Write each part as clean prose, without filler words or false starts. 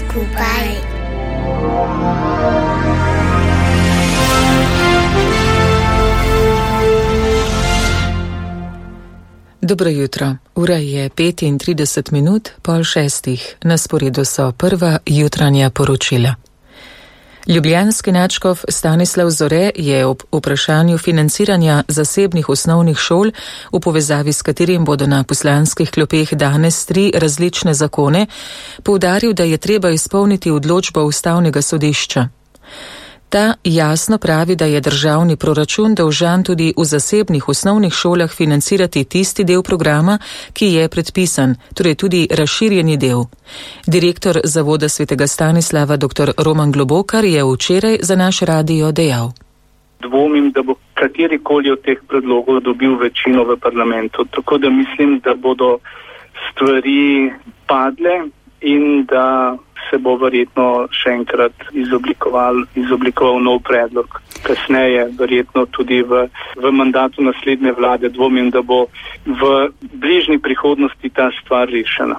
skupaj. Dobro jutro. Ura je 5:35, na sporedu so prva jutranja poročila. Ljubljanski nadškof Stanislav Zore je ob vprašanju financiranja zasebnih osnovnih šol, v povezavi s katerim bodo na poslanskih klopeh danes 3 različne zakone, poudaril, da je treba izpolniti odločbo Ustavnega sodišča. Ta jasno pravi, da je državni proračun dolžan tudi v zasebnih osnovnih šolah financirati tisti del programa, ki je predpisan, torej tudi razširjeni del. Direktor Zavoda svetega Stanislava dr. Roman Globokar je včeraj za naš radio dejal. Dvomim, da bo katerikoli od teh predlogov dobil večino v parlamentu, tako da mislim, da bodo stvari padle in da se bo verjetno še enkrat izoblikoval nov predlog. Kasneje, verjetno tudi v mandatu naslednje vlade, dvomim, da bo v bližnji prihodnosti ta stvar rešena.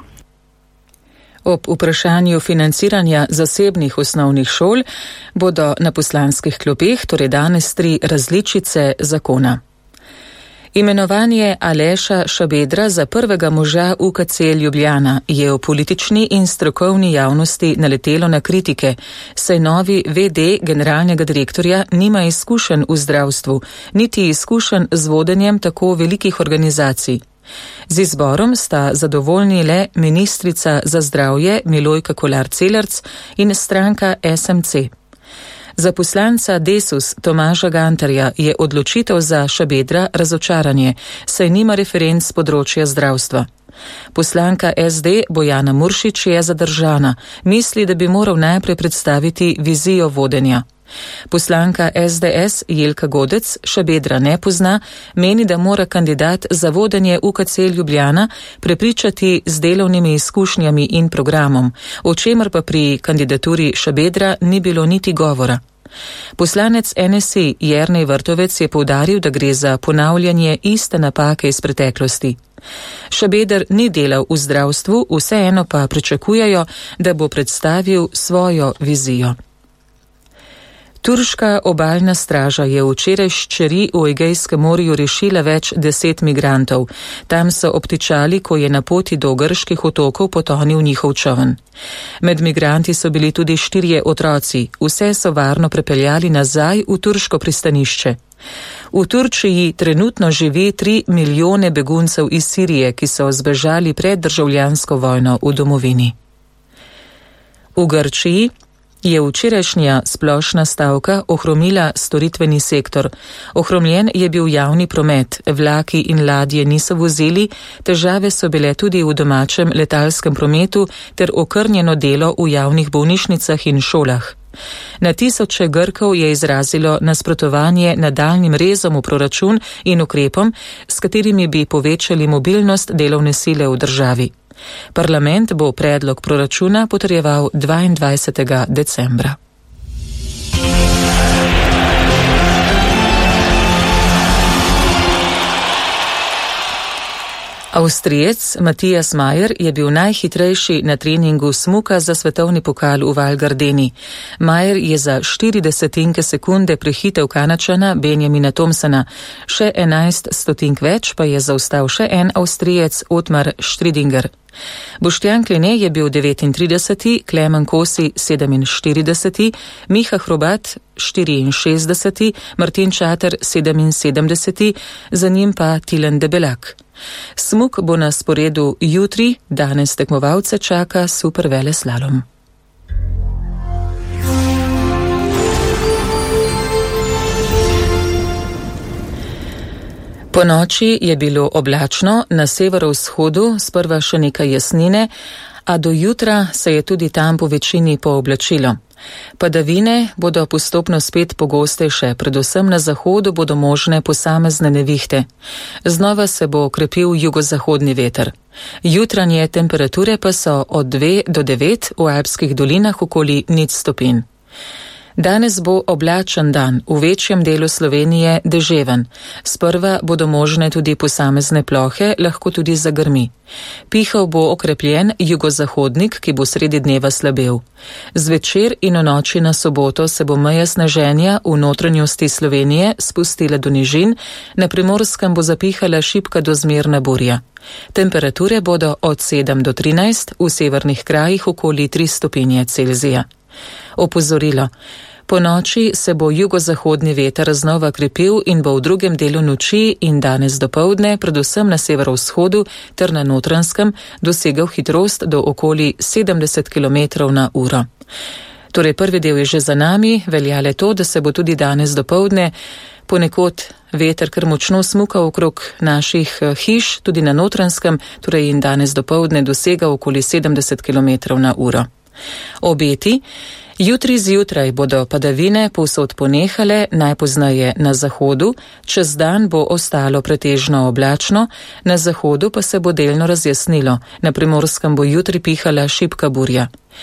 Ob vprašanju financiranja zasebnih osnovnih šol bodo na poslanskih klopeh torej danes 3 različice zakona. Imenovanje Aleša Šabedra za prvega moža UKC Ljubljana je v politični in strokovni javnosti naletelo na kritike, saj novi VD generalnega direktorja nima izkušenj v zdravstvu, niti izkušenj z vodenjem tako velikih organizacij. Z izborom sta zadovoljni le ministrica za zdravje Milojka Kolar Celarc in stranka SMC. Za poslanca Desus Tomaža Gantarja je odločitev za Šabedra razočaranje, saj nima referenc z področja zdravstva. Poslanka SD Bojana Muršič je zadržana, misli, da bi moral najprej predstaviti vizijo vodenja. Poslanka SDS Jelka Godec Šabedra ne pozna, meni, da mora kandidat za vodenje UKC Ljubljana prepričati z delovnimi izkušnjami in programom, o čemer pa pri kandidaturi Šabedra ni bilo niti govora. Poslanec NSI Jernej Vrtovec je poudaril, da gre za ponavljanje iste napake iz preteklosti. Šabeder ni delal v zdravstvu, vseeno pa pričakujejo, da bo predstavil svojo vizijo. Turška obalna straža je včeraj s čeri v Egejskem morju rešila več 10 migrantov. Tam so obtičali, ko je na poti do grških otokov potonil njihov čoln. Med migranti so bili tudi 4 otroci. Vse so varno prepeljali nazaj v turško pristanišče. V Turčiji trenutno živi 3 milijone beguncev iz Sirije, ki so zbežali pred državljansko vojno v domovini. V Grčiji je včerajšnja splošna stavka ohromila storitveni sektor. Ohromljen je bil javni promet, vlaki in ladje niso vozili, težave so bile tudi v domačem letalskem prometu ter okrnjeno delo v javnih bolnišnicah in šolah. Na tisoče Grkov je izrazilo nasprotovanje nadaljnjim rezom v proračun in ukrepom, s katerimi bi povečali mobilnost delovne sile v državi. Parlament bo predlog proračuna potrjeval 22. decembra. Avstrijec Matijas Majer je bil najhitrejši na treningu smuka za svetovni pokal v Val Gardeni. Majer je za 40 sekunde prehitel Kanačana Benjamina Thompsona, še 11 stotink več pa je zaostal še en Avstrijec Otmar Stridinger. Boštjan Kline je bil 39, Klemen Kosi 47, Miha Hrobat 64, Martin Čater 77, za njim pa Tilen Debelak. Smuk bo na sporedu jutri, danes tekmovalce čaka superveleslalom. Po noči je bilo oblačno, na severovzhodu sprva še nekaj jasnine, a do jutra se je tudi tam po večini pooblačilo. Padavine bodo postopno spet pogostejše, predvsem na zahodu bodo možne posamezne nevihte. Znova se bo okrepil jugozahodni veter. Jutranje temperature pa so od 2 do 9, v alpskih dolinah okoli 0 stopinj. Danes bo oblačen dan, v večjem delu Slovenije deževen. Sprva bodo možne tudi posamezne plohe, lahko tudi zagrmi. Pihal bo okrepljen jugozahodnik, ki bo sredi dneva slabel. Zvečer in v noči na soboto se bo meja sneženja v notranjosti Slovenije spustila do nižin, na Primorskem bo zapihala šibka do zmerna burja. Temperature bodo od 7 do 13, v severnih krajih okoli 3 stopinje Celzija. Opozorilo. Po noči se bo jugozahodni veter znova krepil in bo v drugem delu noči in danes dopoldne, predvsem na severovzhodu ter na Notranjskem, dosegal hitrost do okoli 70 km na uro. Torej, prvi del je že za nami, velja le to, da se bo tudi danes dopoldne ponekod veter kar močno smukal okrog naših hiš, tudi na Notranjskem, torej in danes dopoldne dosegal okoli 70 km na uro. Obeti. Jutri zjutraj bodo padavine povsod ponehale, najpozneje na zahodu, čez dan bo ostalo pretežno oblačno, na zahodu pa se bo delno razjasnilo, na Primorskem bo jutri pihala šibka burja.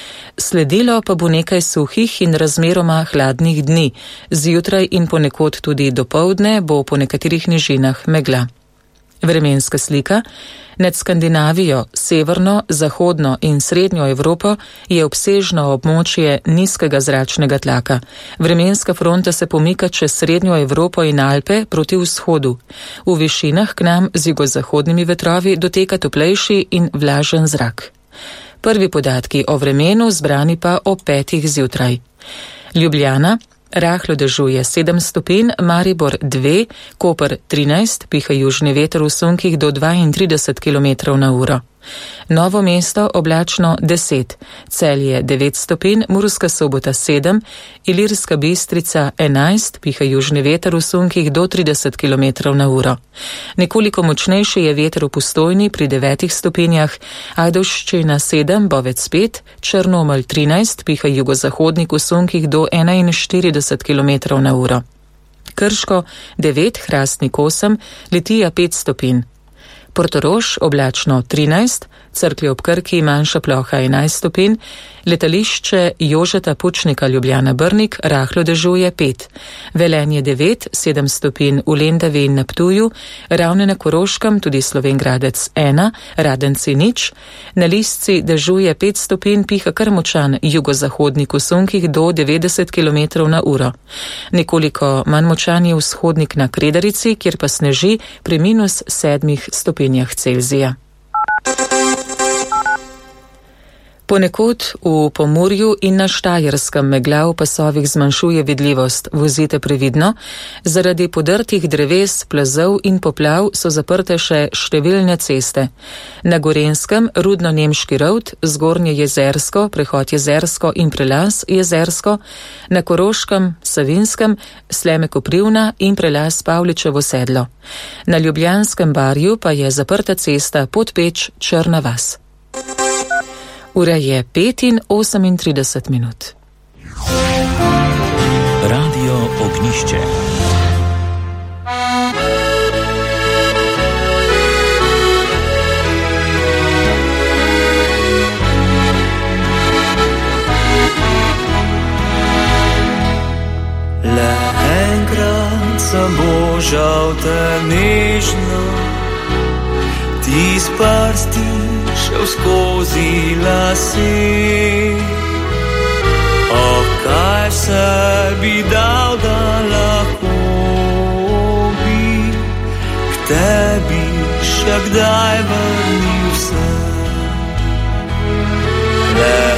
Sledilo pa bo nekaj suhih in razmeroma hladnih dni, zjutraj in ponekod tudi dopoldne bo po nekaterih nižinah megla. Vremenska slika. Nad Skandinavijo, severno, zahodno in srednjo Evropo je obsežno območje nizkega zračnega tlaka. Vremenska fronta se pomika čez srednjo Evropo in Alpe proti vzhodu. V višinah k nam z jugozahodnimi vetrovi doteka toplejši in vlažen zrak. Prvi podatki o vremenu zbrani pa ob 5. zjutraj. Ljubljana. Rahlo dežuje 7 stopinj, Maribor 2, Koper 13, piha južni veter v sunkih do 32 km na uro. Novo mesto oblačno 10, Celje 9 stopinj, Murska Sobota 7, Ilirska Bistrica 11, piha južni veter v sunkih do 30 km na uro. Nekoliko močnejši je veter v Postojni pri 9 stopinjah, Ajdovščina 7, Bovec 5, Črnomelj 13, piha jugozahodnik v sunkih do 41 km na uro. Krško 9, Hrastnik 8, Litija 5 stopinj. Portorož oblačno 13, Cerklje ob Krki manjša ploha 11 stopinj, letališče Jožeta Pučnika Ljubljana Brnik rahlo dežuje 5, Velenje 9, 7 stopinj v Lendavi in na Ptuju, Ravne na Koroškem tudi Slovenj Gradec 1, Radenci 0, na Lisci dežuje 5 stopinj, piha kar močan jugozahodnik v sunkih do 90 km na uro. Nekoliko manj močan je vzhodnik na Kredarici, kjer pa sneži pri -7 stopinjah Celzija. Ponekod v Pomurju in na Štajerskem megla v pasovih zmanjšuje vidljivost, vozite previdno. Zaradi podrtih dreves, plazov in poplav so zaprte še številne ceste. Na Gorenjskem Rudno-Nemški rovd, Zgornje Jezersko, prehod Jezersko in prelaz Jezersko, na Koroškem, Savinjskem, Sleme Koprivna in prelaz Pavličevo sedlo. Na Ljubljanskem Barju pa je zaprta cesta Podpeč Črna vas. Ura je 5:38. Radio Ognišče. Le enkrat sem božal te nežno, ti s prsti šel skozi lase. O, kaj se bi dal, da lahko bi k tebi še kdaj vrnil se.